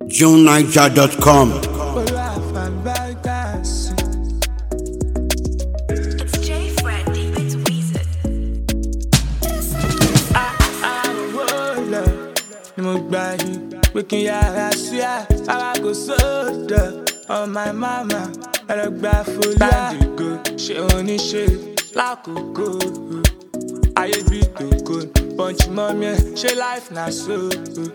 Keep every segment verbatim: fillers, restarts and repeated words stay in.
June Niger dot com. It's J Fred, deep into Weezer. I, I roll no body, waking ya, I swear, I go soda on my mama. I look back for you, go, she only shit, like a go. I beat the good, punch mommy, she life na so.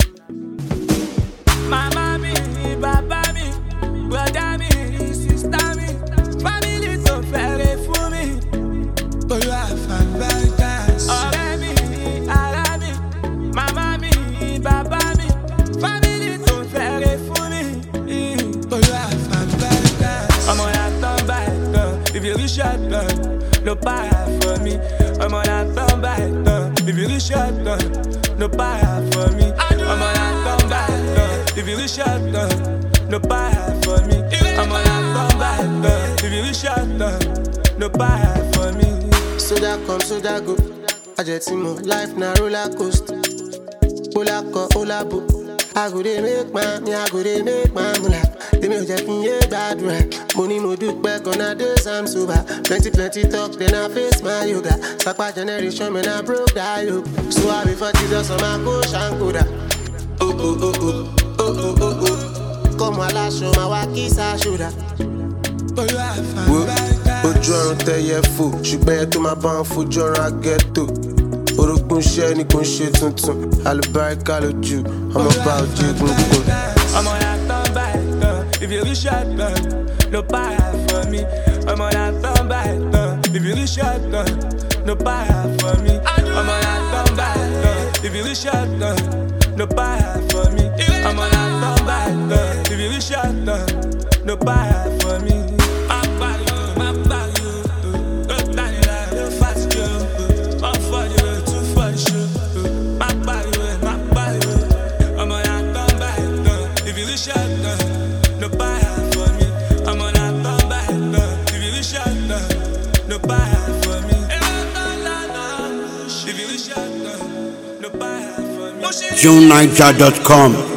Mama me, baba me, brother me, sister me, family so very for me. But you have fun back dance. Ọ̀rẹ́ mi, ará mi, mama mi, baba mi, family so very for me. But you have fun back dance. Ọmọ ya tán báyìí tán, if you reach out tán, no para for me. Ọmọ ya tán báyìí tán, if you reach out tán, no para for me. Ọmọ ya tán báyìí tán. If you reach out, uh, no buy for me. I'm on a come back, uh, if you reach out, uh, no buy for me. So that come, so that go. I just see more life na roller coaster. Ola ko, ola bo. I go dey make my, me I go dey make my mula. They me just in bad right. Money mo do back on a days I'm sober. Plenty, plenty talk, then I face my yoga. Sapa generation, man I broke that yoke. So I be for Jesus on my coach and coda. Oh oh oh oh. Oh oh oh oh, como aláṣọ máa wá kí sáṣọdá. Wo ojú ọrùn tẹyẹ fò ṣùgbọ́n ẹ tó máa bá wọn fojú ọrùn agẹ́tò. Orogún iṣẹ́ ni kò ń ṣe tuntun, àlùbáríkà lójú ọmọ bá ojú egungun. Ọmọ ya tán báyìí tán, if you reach out tán, no para for me. Ọmọ ya tán báyìí tán, if you reach out tán, no para for me. Ọmọ ya tán báyìí tán, if you reach out tán, no para for me. I'm on a come back, uh, if you reach out, uh, no buy for me. My body, my body, uh, uh, uh, fast jump, uh, for you, too far show. My body, my body, uh, I'm on a come back, uh, if you reach out, uh, no buy for me. I'm on a come back, uh, if you reach out, uh, no buy for me. If you reach out, uh, no buy for me. June Niger dot com.